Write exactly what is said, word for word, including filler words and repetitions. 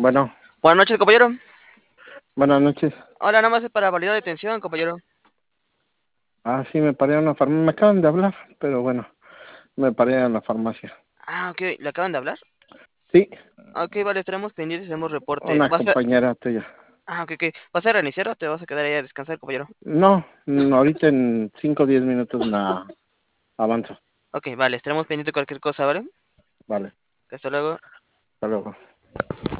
Bueno, Buenas noches, compañero. buenas noches. Hola, nada más es para validar detención, compañero. Ah, sí, me paré a una farmacia. Me acaban de hablar, pero bueno, me paré a la farmacia. Ah, ok, ¿le acaban de hablar? Sí, Ok, vale, estaremos pendientes, hacemos reporte. una ¿Vas a... compañera tuya. Ah, ok, ok. ¿Vas a reiniciar o te vas a quedar ahí a descansar, compañero? No, mm, ahorita en cinco o diez minutos me avanzo. Ok, vale, estaremos pendientes de cualquier cosa, ¿vale? Vale, Hasta luego. hasta luego.